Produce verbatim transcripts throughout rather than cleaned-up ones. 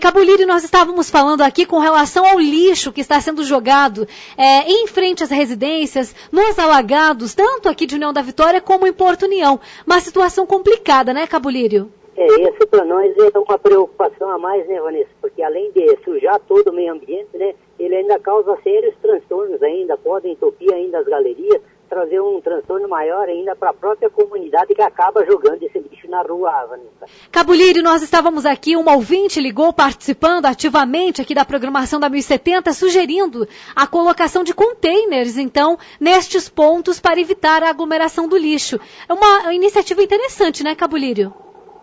Cabo Lírio, nós estávamos falando aqui com relação ao lixo que está sendo jogado é, em frente às residências, nos alagados, tanto aqui de União da Vitória como em Porto União. Uma situação complicada, né, Cabo Lírio? É, esse para nós é uma preocupação a mais, né, Vanessa? Porque além de sujar todo o meio ambiente, né, ele ainda causa sérios transtornos ainda, podem entupir ainda as galerias, trazer um transtorno maior ainda para a própria comunidade que acaba jogando esse lixo na rua, Vanessa. Cabo Lírio, nós estávamos aqui, um ouvinte ligou participando ativamente aqui da programação da mil e setenta, sugerindo a colocação de containers, então, nestes pontos para evitar a aglomeração do lixo. É uma iniciativa interessante, né, Cabo Lírio?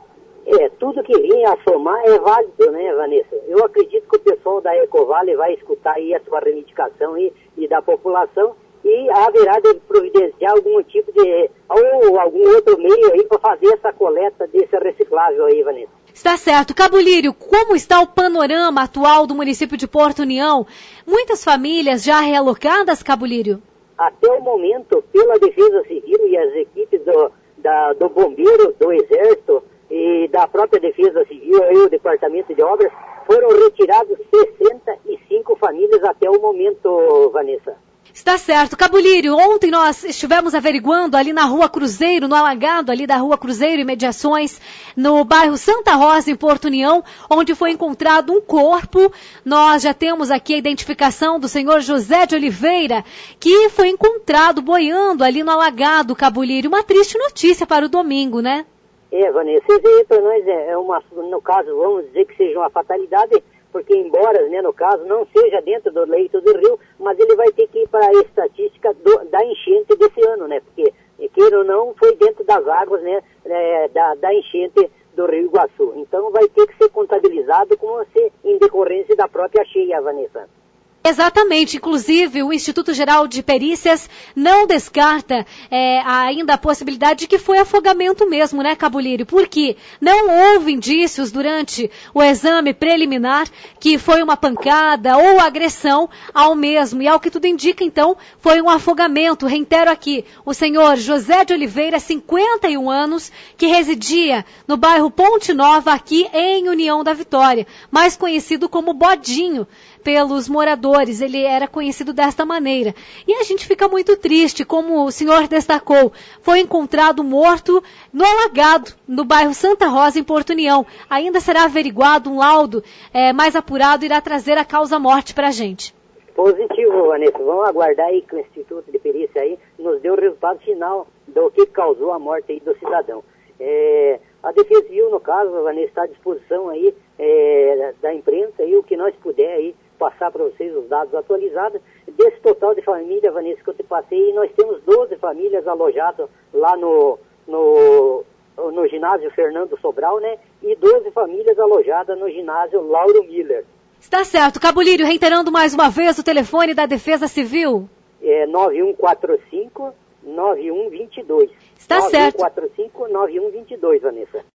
É, tudo que vinha a somar é válido, né, Vanessa? Eu acredito que o pessoal da Ecovale vai escutar aí a sua reivindicação aí, e da população, e haverá de providenciar algum tipo de, ou algum outro meio aí para fazer essa coleta desse reciclável aí, Vanessa. Está certo. Cabo Lírio, como está o panorama atual do município de Porto União? Muitas famílias já realocadas, Cabo Lírio? Até o momento, pela Defesa Civil e as equipes do, da, do Bombeiro, do Exército e da própria Defesa Civil e o Departamento de Obras, foram retirados sessenta e cinco famílias até o momento, Vanessa. Está certo. Cabo Lírio, ontem nós estivemos averiguando ali na Rua Cruzeiro, no alagado ali da Rua Cruzeiro e Mediações, no bairro Santa Rosa, em Porto União, onde foi encontrado um corpo. Nós já temos aqui a identificação do senhor José de Oliveira, que foi encontrado boiando ali no alagado, Cabo Lírio. Uma triste notícia para o domingo, né? É, Vanessa, isso aí para nós é uma, no caso, vamos dizer que seja uma fatalidade, porque embora, né, no caso, não seja dentro do leito do rio, mas ele vai ter que ir para a estatística do, da enchente desse ano, né, porque, queira ou não, foi dentro das águas, né, é, da, da enchente do Rio Iguaçu. Então vai ter que ser contabilizado como se em decorrência da própria cheia, Vanessa. Exatamente, inclusive o Instituto Geral de Perícias não descarta é, ainda a possibilidade de que foi afogamento mesmo, né, Cabo Lírio? Porque não houve indícios durante o exame preliminar que foi uma pancada ou agressão ao mesmo. E ao que tudo indica, então, foi um afogamento. Reitero aqui, o senhor José de Oliveira, cinquenta e um anos, que residia no bairro Ponte Nova, aqui em União da Vitória, mais conhecido como Bodinho pelos moradores, ele era conhecido desta maneira. E a gente fica muito triste, como o senhor destacou, foi encontrado morto no alagado, no bairro Santa Rosa, em Porto União. Ainda será averiguado um laudo é, mais apurado, irá trazer a causa-morte para a gente. Positivo, Vanessa. Vamos aguardar aí que o Instituto de Perícia aí nos dê o resultado final do que causou a morte aí do cidadão. É, a Defesa Civil, no caso, Vanessa, está à disposição aí é, da imprensa e o que nós puder aí passar para vocês os dados atualizados. Desse total de família, Vanessa, que eu te passei, nós temos doze famílias alojadas lá no, no, no ginásio Fernando Sobral, né? E doze famílias alojadas no ginásio Lauro Miller. Está certo. Cabo Lírio, reiterando mais uma vez o telefone da Defesa Civil. É nove um quatro cinco, nove um dois dois. Está certo. nove um quatro cinco, nove um dois dois, Vanessa.